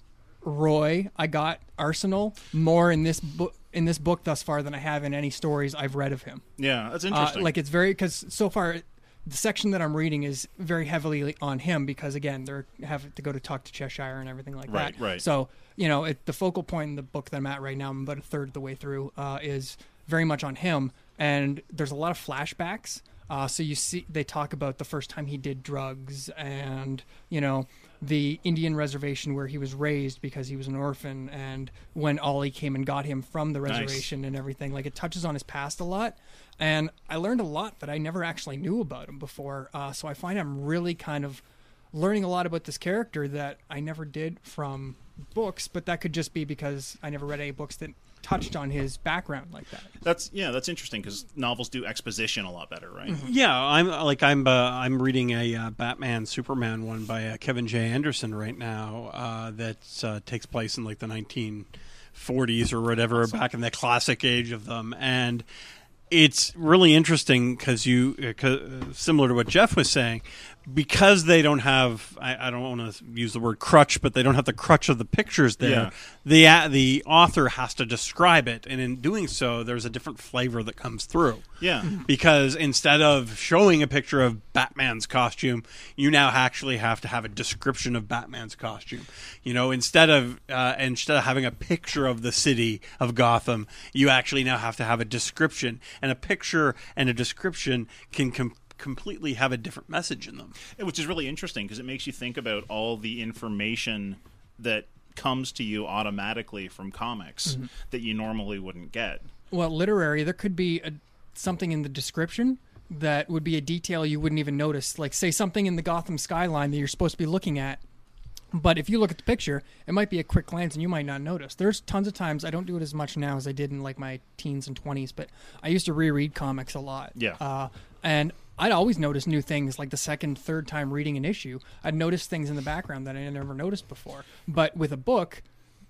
Roy, I got Arsenal more in this book in this book thus far than I have in any stories I've read of him. Yeah, that's Uh, interesting. like it's very because so far the section that I'm reading is very heavily on him because again they have to go to talk to Cheshire and everything like Right, that. right. So you know it, the focal point in the book that I'm at right now, I'm about a third of the way through, uh, is very much on him, and there's a lot of flashbacks. Uh, so you see they talk about the first time he did drugs and you know the Indian reservation where he was raised because he was an orphan, and when Ollie came and got him from the Nice. reservation and everything. Like it touches on his past a lot, and I learned a lot that I never actually knew about him before. Uh, so I find I'm really kind of learning a lot about this character that I never did from books, but that could just be because I never read any books that touched on his background like that. that's yeah, that's interesting because novels do exposition a lot better, right? Yeah, I'm like I'm uh, I'm reading a uh, Batman Superman one by uh, Kevin J. Anderson right now uh, that uh, takes place in like the nineteen forties or whatever, back in the classic age of them, and it's really interesting because you uh, 'cause, uh, similar to what Jeff was saying, because they don't have I, I don't want to use the word crutch, but they don't have the crutch of the pictures there. Yeah. The uh, the author has to describe it, and in doing so, there's a different flavor that comes through. Yeah. Because instead of showing a picture of Batman's costume, you now actually have to have a description of Batman's costume. You know, instead of uh, instead of having a picture of the city of Gotham, you actually now have to have a description, and a picture and a description can com- completely have a different message in them. Which is really interesting because it makes you think about all the information that comes to you automatically from comics Mm-hmm. that you normally wouldn't get. Well, literary, there could be a, something in the description that would be a detail you wouldn't even notice. Like, say, something in the Gotham skyline that you're supposed to be looking at. But if you look at the picture, it might be a quick glance and you might not notice. There's tons of times, I don't do it as much now as I did in like my teens and twenties, but I used to reread comics a lot. Yeah. Uh, and I'd always notice new things, like the second, third time reading an issue. I'd notice things in the background that I had never noticed before. But with a book,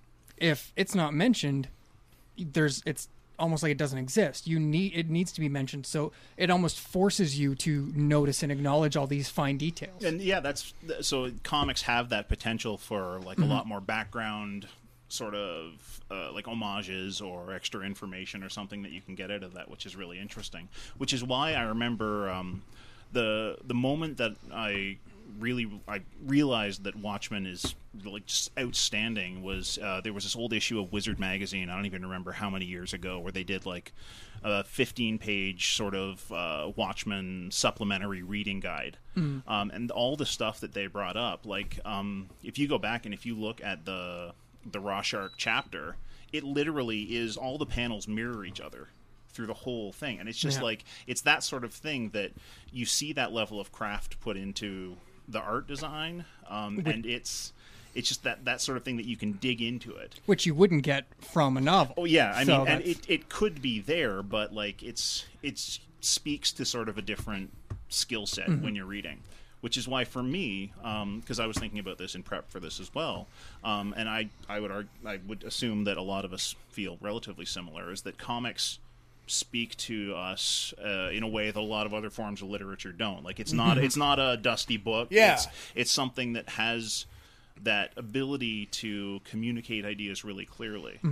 if it's not mentioned, there's it's almost like it doesn't exist. You need it needs to be mentioned, so it almost forces you to notice and acknowledge all these fine details. And yeah, that's so comics have that potential for like a Mm-hmm. lot more background sort of uh, like homages or extra information or something that you can get out of that, which is really interesting. Which is why I remember um, the the moment that I really I realized that Watchmen is like just outstanding was uh, there was this old issue of Wizard magazine. I don't even remember how many years ago where they did like a fifteen page sort of uh, Watchmen supplementary reading guide. Mm-hmm. Um, and all the stuff that they brought up, like um, if you go back and if you look at the the Rorschach chapter, it literally is all the panels mirror each other through the whole thing, and it's just Yeah. like it's that sort of thing that you see that level of craft put into the art design, um, and it's it's just that that sort of thing that you can dig into it. Which you wouldn't get from a novel. Oh yeah, I So mean, and that's- it, it could be there, but like it's it's speaks to sort of a different skill set Mm-hmm. when you're reading, which is why for me, because I was thinking about this in prep for this as well, um, and I I would argue, I would assume that a lot of us feel relatively similar, is that comics speak to us uh, in a way that a lot of other forms of literature don't. Like it's not it's not a dusty book. Yeah. It's, it's something that has that ability to communicate ideas really clearly.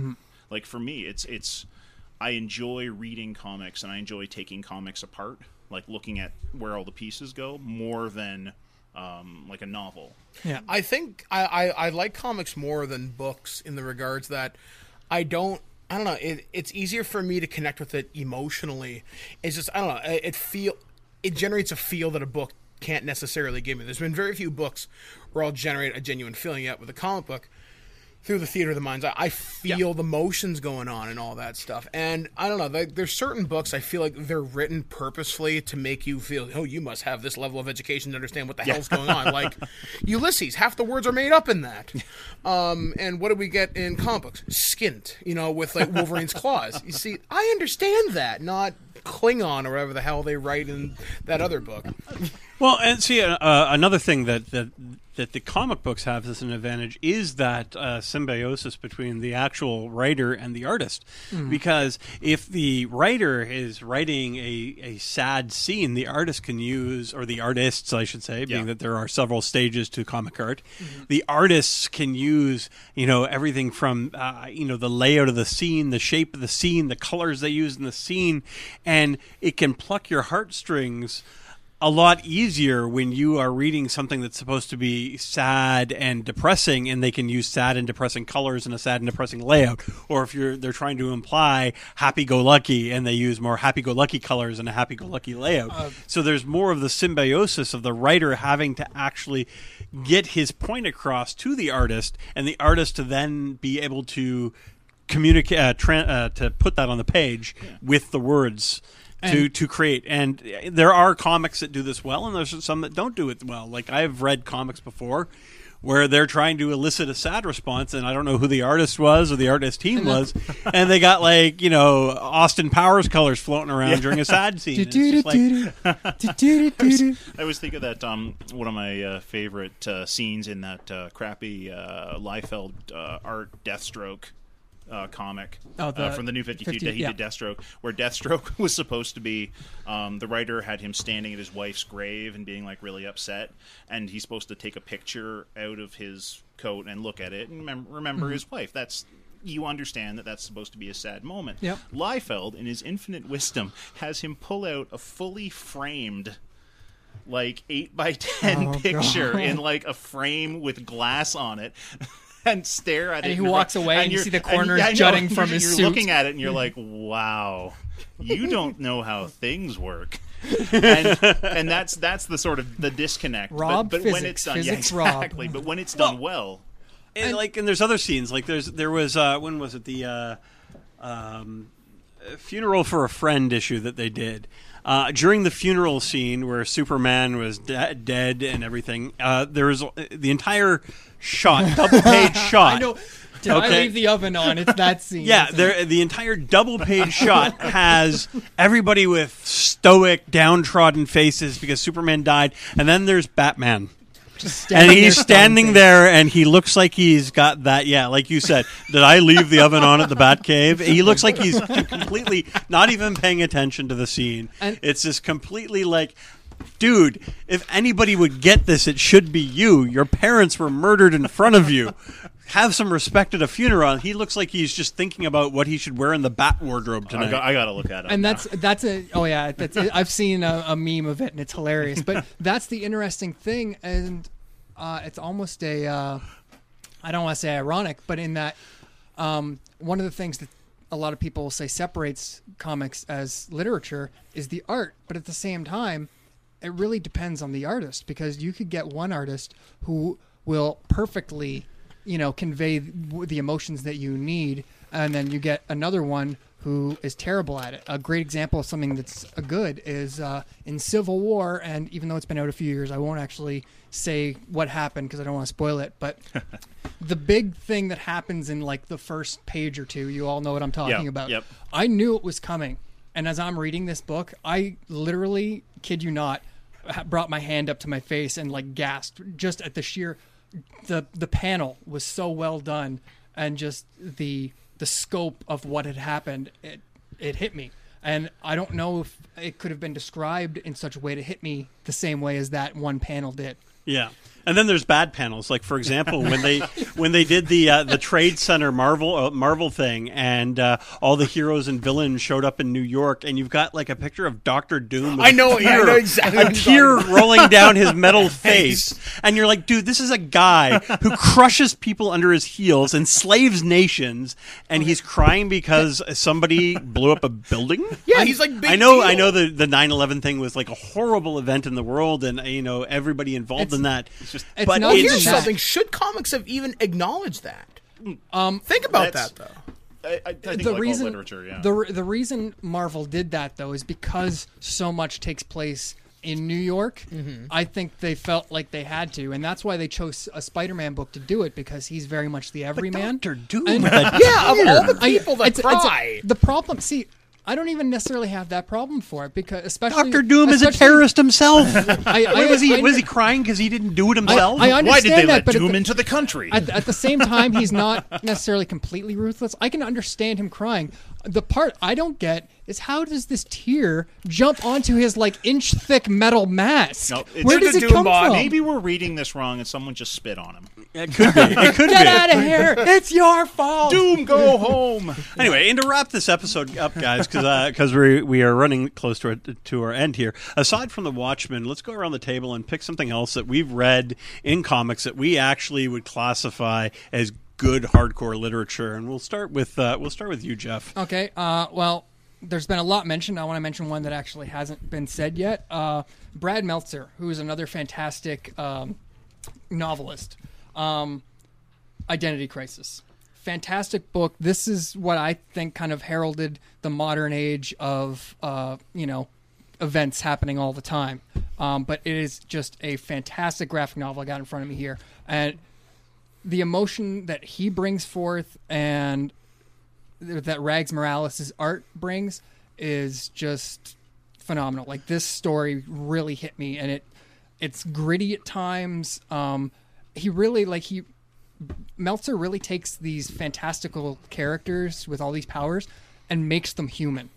Like for me, it's it's I enjoy reading comics and I enjoy taking comics apart, like looking at where all the pieces go, more than um, like a novel. Yeah. I think I, I, I like comics more than books in the regards that I don't I don't know it, it's easier for me to connect with it emotionally. It's just I don't know it, it feel it generates a feel that a book can't necessarily give me. There's been very few books where I'll generate a genuine feeling yet with a comic book. Through the theater of the mind's eye, I feel yeah. the motions going on and all that stuff. And I don't know, like, there's certain books I feel like they're written purposefully to make you feel, oh, you must have this level of education to understand what the yeah. hell's going on. Like Ulysses, half the words are made up in that. Um, and what do we get in comic books? Skint, you know, with like Wolverine's claws. You see, I understand that, not Klingon or whatever the hell they write in that other book. Well, and see, uh, uh, another thing that, that that the comic books have as an advantage is that uh, symbiosis between the actual writer and the artist. Mm. Because if the writer is writing a, a sad scene, the artist can use, or the artists, I should say, being yeah. that there are several stages to comic art, mm-hmm. the artists can use, you know, everything from, uh, you know, the layout of the scene, the shape of the scene, the colors they use in the scene, and it can pluck your heartstrings a lot easier when you are reading something that's supposed to be sad and depressing, and they can use sad and depressing colors and a sad and depressing layout. Or if you're they're trying to imply happy-go-lucky, and they use more happy-go-lucky colors and a happy-go-lucky layout. Uh, so there's more of the symbiosis of the writer having to actually get his point across to the artist, and the artist to then be able to communicate, uh, tra- uh, to put that on the page yeah. with the words. To, and, to create. And there are comics that do this well, and there's some that don't do it well. Like, I've read comics before where they're trying to elicit a sad response, and I don't know who the artist was or the artist team was, and they got, like, you know, Austin Powers colors floating around yeah. during a sad scene. I always think of that, um, one of my uh, favorite uh, scenes in that uh, crappy uh, Liefeld uh, art Deathstroke Uh, comic oh, the uh, from the New fifty-two fifty, that he yeah. did Deathstroke, where Deathstroke was supposed to be um, the writer had him standing at his wife's grave and being like really upset, and he's supposed to take a picture out of his coat and look at it and mem- remember mm-hmm. his wife. That's you understand that that's supposed to be a sad moment. Yep. Liefeld, in his infinite wisdom, has him pull out a fully framed like eight by ten oh, picture God. in like a frame with glass on it. And stare at and it. And he walks away, and, and you see the corners and, jutting from his you're suit. You're looking at it, and you're like, "Wow, you don't know how things work." And, and that's that's the sort of the disconnect. Rob but, but physics, when it's done, physics yeah, exactly. Rob. But when it's done well, and, and like, and there's other scenes. Like, there's there was uh, when was it the uh, um, funeral for a friend issue that they did. Uh, during the funeral scene where Superman was de- dead and everything, uh, there was uh, the entire shot, double-page shot. I know. Did okay. I leave the oven on? It's that scene. Yeah, there, the entire double-page shot has everybody with stoic, downtrodden faces because Superman died, and then there's Batman. And he's standing there, and he looks like he's got that, yeah, like you said, did I leave the oven on at the Batcave? He looks like he's completely not even paying attention to the scene. And it's just completely like, dude, if anybody would get this, it should be you. Your parents were murdered in front of you. Have some respect at a funeral. He looks like he's just thinking about what he should wear in the Bat wardrobe tonight. I got, I got to look at it. And that's now. that's a oh yeah, that's it. I've seen a, a meme of it, and it's hilarious. But that's the interesting thing, and uh, it's almost a uh, I don't want to say ironic, but in that um, one of the things that a lot of people will say separates comics as literature is the art, but at the same time, it really depends on the artist, because you could get one artist who will perfectly, you know, convey the emotions that you need, and then you get another one who is terrible at it. A great example of something that's a good is uh, in Civil War, and even though it's been out a few years, I won't actually say what happened because I don't want to spoil it, but the big thing that happens in like the first page or two, you all know what I'm talking yep, about. Yep. I knew it was coming, and as I'm reading this book, I literally, kid you not, brought my hand up to my face and like gasped just at the sheer the the panel was so well done, and just the the scope of what had happened, it it hit me. And I don't know if it could have been described in such a way to hit me the same way as that one panel did. Yeah. And then there's bad panels, like for example, when they when they did the uh, the Trade Center Marvel uh, Marvel thing, and uh, all the heroes and villains showed up in New York, and you've got like a picture of Doctor Doom. With I know, a yeah, I tear, know exactly a what you're tear talking about. rolling down his metal face, and you're like, dude, this is a guy who crushes people under his heels, enslaves nations, and he's crying because somebody blew up a building. Yeah, he's like big I know, deal. I know the the nine eleven thing was like a horrible event in the world, and you know everybody involved It's- in that. it's but not Well, even here's that. something. Should comics have even acknowledged that? Um, Think about that's- that, though. I, I, I think the like reason all literature, yeah. the re- the reason Marvel did that though is because so much takes place in New York. Mm-hmm. I think they felt like they had to, and that's why they chose a Spider-Man book to do it, because he's very much the everyman. Doctor Doom, And- with a Yeah, of all the I- people that it's- it's- cry. the problem, see, I don't even necessarily have that problem for it, because especially Doctor Doom is a especially- terrorist himself. I, I, Wait, was he I- was he crying because he didn't do it himself? I, I understand Why did they that, let but at Doom the- into the country? At, at the same time, he's not necessarily completely ruthless. I can understand him crying. The part I don't get is how does this tear jump onto his like inch thick metal mask? No, it's- Where It's does a it Doom come bot. from? Maybe we're reading this wrong and someone just spit on him. It could be. It could Get be. out of here! It's your fault. Doom, go home. Anyway, and to wrap this episode up, guys, because because we we are running close to our, to our end here. Aside from the Watchmen, let's go around the table and pick something else that we've read in comics that we actually would classify as good hardcore literature. And we'll start with uh, we'll start with you, Jeff. Okay. Uh, well, there's been a lot mentioned. I want to mention one that actually hasn't been said yet. Uh, Brad Meltzer, who is another fantastic um, novelist. Um, Identity Crisis. Fantastic book. This is what I think kind of heralded the modern age of, uh, you know, events happening all the time. Um, but it is just a fantastic graphic novel I got in front of me here. And the emotion that he brings forth and that Rags Morales' art brings is just phenomenal. Like, this story really hit me, and it it's gritty at times. Um, he really, like, he... Meltzer really takes these fantastical characters with all these powers and makes them human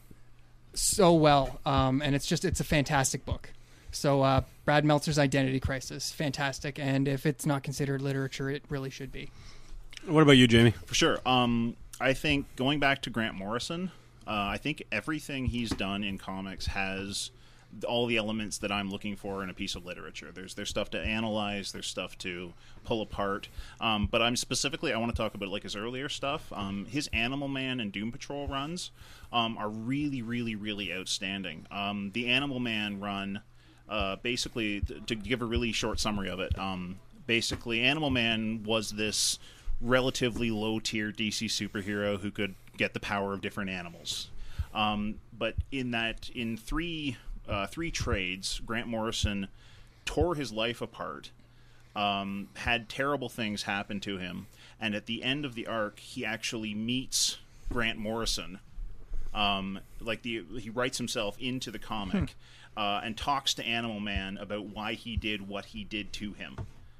so well. Um, and it's just, it's a fantastic book. So uh, Brad Meltzer's Identity Crisis, fantastic. And if it's not considered literature, it really should be. What about you, Jamie? For sure. Um, I think going back to Grant Morrison, uh, I think everything he's done in comics has all the elements that I'm looking for in a piece of literature. There's there's stuff to analyze, there's stuff to pull apart. Um, but I'm specifically, I want to talk about like his earlier stuff. Um, his Animal Man and Doom Patrol runs um, are really, really, really outstanding. Um, the Animal Man run, uh, basically, th- to give a really short summary of it, um, basically Animal Man was this relatively low-tier D C superhero who could get the power of different animals. Um, but in that, in three... Uh, three trades, Grant Morrison tore his life apart, um, had terrible things happen to him, and at the end of the arc, he actually meets Grant Morrison. Um, like the he writes himself into the comic uh, and talks to Animal Man about why he did what he did to him.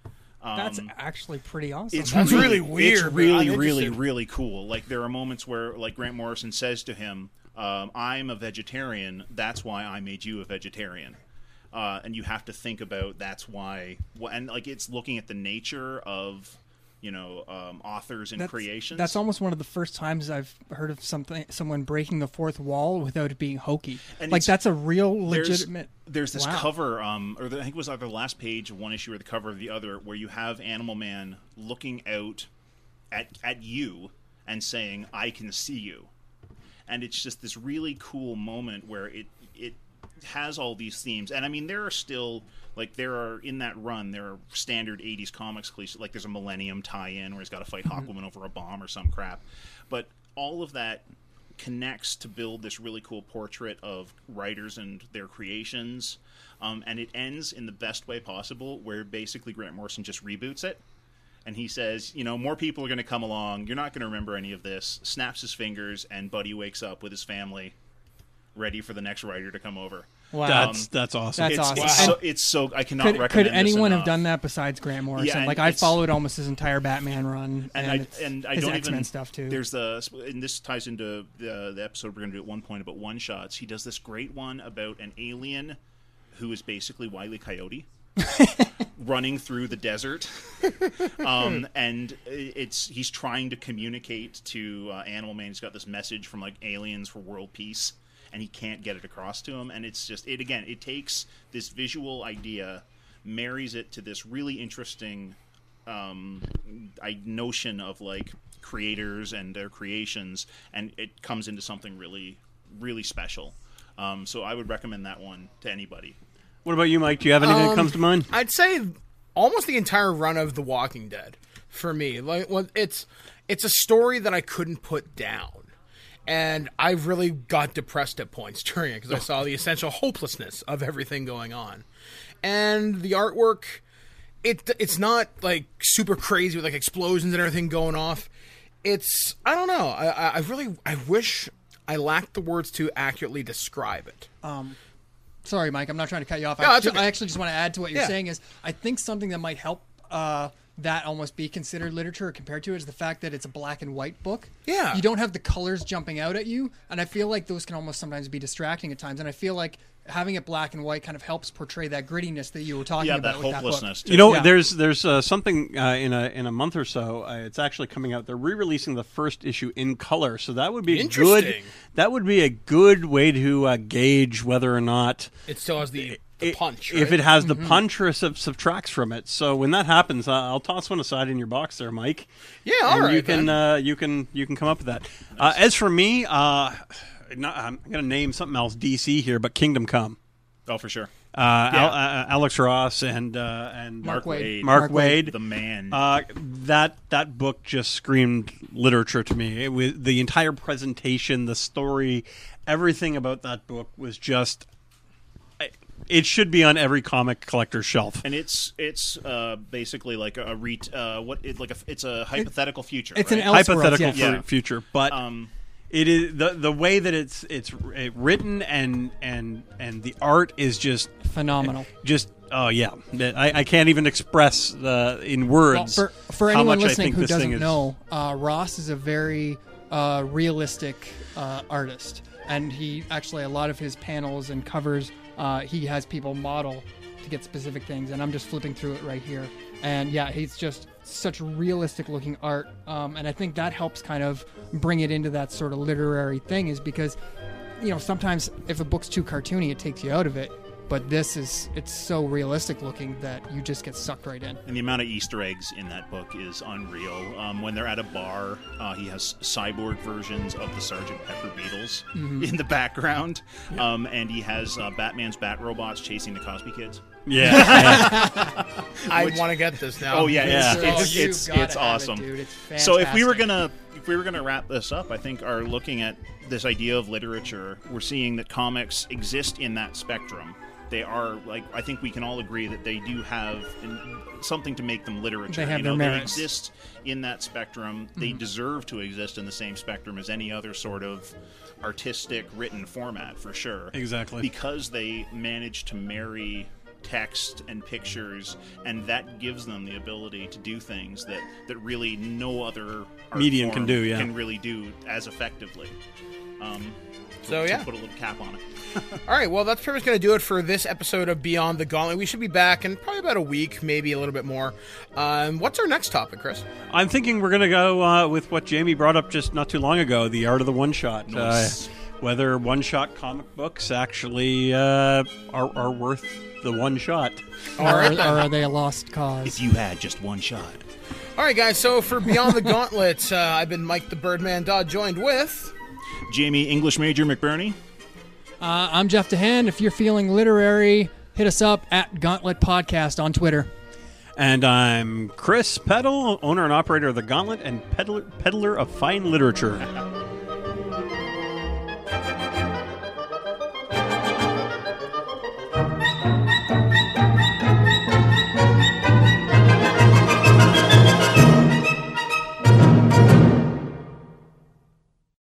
That's actually pretty awesome. It's That's really, really weird, It's but really, I'm really, interested. really cool. Like, there are moments where, like, Grant Morrison says to him, um, I'm a vegetarian, that's why I made you a vegetarian. Uh, and you have to think about that's why... Well, and, like, it's looking at the nature of, you know, um, authors and that's, creations. That's almost one of the first times I've heard of something, someone breaking the fourth wall without it being hokey. And like, it's- that's a real There's- legitimate... There's this Wow. cover, um, or the, I think it was either the last page of one issue or the cover of the other, where you have Animal Man looking out at at you and saying, "I can see you," and it's just this really cool moment where it it has all these themes. And I mean, there are still like there are in that run there are standard eighties comics cliches, like there's a Millennium tie-in where he's got to fight Hawkwoman over a bomb or some crap, but all of that connects to build this really cool portrait of writers and their creations, um, and it ends in the best way possible, where basically Grant Morrison just reboots it, and he says, you know, more people are going to come along, you're not going to remember any of this, snaps his fingers, and Buddy wakes up with his family, ready for the next writer to come over. Wow. That's that's awesome. That's it's, awesome. It's, And so, it's so I cannot Could, recommend could this anyone have enough. done that besides Grant Morrison? Yeah, and like, I it's- followed almost his entire Batman run, and, and, I it's- and I his don't X-Men even stuff too. There's the and this ties into the the episode we're going to do at one point about one shots. He does this great one about an alien who is basically Wile E. Coyote, running through the desert, um, and it's he's trying to communicate to uh, Animal Man. He's got this message from like aliens for world peace, and he can't get it across to him. And it's just it again. It takes this visual idea, marries it to this really interesting um, I, notion of like creators and their creations, and it comes into something really, really special. Um, so I would recommend that one to anybody. What about you, Mike? Do you have anything Um, that comes to mind? I'd say almost the entire run of The Walking Dead for me. Like, well, it's it's a story that I couldn't put down, and I really got depressed at points during it because I saw the essential hopelessness of everything going on, and the artwork. It it's not like super crazy with like explosions and everything going off. It's I don't know. I I really I wish I lacked the words to accurately describe it. Um, sorry, Mike. I'm not trying to cut you off. No, I, it's ju- okay. I actually just want to add to what you're Yeah. saying is I think something that might help uh, that almost be considered literature compared to it is the fact that it's a black and white book. Yeah. You don't have the colors jumping out at you, and I feel like those can almost sometimes be distracting at times. And I feel like having it black and white kind of helps portray that grittiness that you were talking Yeah, about that with hopelessness. that book. Too. You know, Yeah. there's there's uh, something uh, in a in a month or so. Uh, it's actually coming out. They're re-releasing the first issue in color, so that would be a good. Interesting. That would be a good way to uh, gauge whether or not It still has the, the it- punch. if right? it has the punch or if it subtracts from it. So when that happens, uh, I'll toss one aside in your box there, Mike. Yeah, all and right. You can then. uh, you can you can come up with that. Uh, as for me, uh, not, I'm going to name something else D C here, but Kingdom Come. Oh, for sure. Uh, Al- uh, Alex Ross and uh, and Mark Waid. Waid. Mark, Mark Wade. Waid. The man. Uh, that that book just screamed literature to me. It was, the entire presentation, the story, everything about that book was just. It should be on every comic collector's shelf. and it's it's uh, basically like a, a re- uh, what it like a it's a hypothetical future. it's right? an Elseworlds, Hypothetical yes. for Yeah. future, but um, it is the the way that it's it's written and and and the art is just Phenomenal. just oh yeah. I, I can't even express the in words. Well, for for how anyone much I listening think who this thing doesn't is- know, uh, Ross is a very uh, realistic uh, artist, and he actually a lot of his panels and covers uh, he has people model to get specific things, and I'm just flipping through it right here, and yeah, he's just such realistic looking art, um, and I think that helps kind of bring it into that sort of literary thing, is because you know sometimes if a book's too cartoony, it takes you out of it. But this is, it's so realistic looking that you just get sucked right in. and the amount of Easter eggs in that book is unreal. Um, when they're at a bar, uh, he has cyborg versions of the Sergeant Pepper Beatles in the background, um, and he has uh, Batman's Bat robots chasing the Cosby Kids. Yeah, yeah. I which- want to get this now. Oh yeah, Yeah. it's Oh, it's you it's, gotta it's have it, awesome. dude. It's So if we were fantastic. gonna if we were gonna wrap this up, I think are looking at this idea of literature, we're seeing that comics exist in that spectrum. They are like I think we can all agree that they do have in, something to make them literature. They have you know, their they merits. exist in that spectrum. They deserve to exist in the same spectrum as any other sort of artistic written format, for sure. Exactly. Because they manage to marry text and pictures, and that gives them the ability to do things that, that really no other art Medium form can do, yeah. can really do as effectively. Um, So, to yeah. put a little cap on it. All right, well, that's pretty much going to do it for this episode of Beyond the Gauntlet. We should be back in probably about a week, maybe a little bit more. Um, what's our next topic, Chris? I'm thinking we're going to go uh, with what Jamie brought up just not too long ago, the art of the one-shot. Nice. Uh, whether one-shot comic books actually uh, are, are worth the one shot. Or, right, or then. are they a lost cause? If you had just one shot. All right, guys, so for Beyond the Gauntlet, uh, I've been Mike the Birdman Dodd, joined with... Jamie English Major McBurney. Uh, I'm Jeff DeHaan. If you're feeling literary, hit us up at Gauntlet Podcast on Twitter. And I'm Chris Peddle, owner and operator of The Gauntlet and peddler, peddler of fine literature.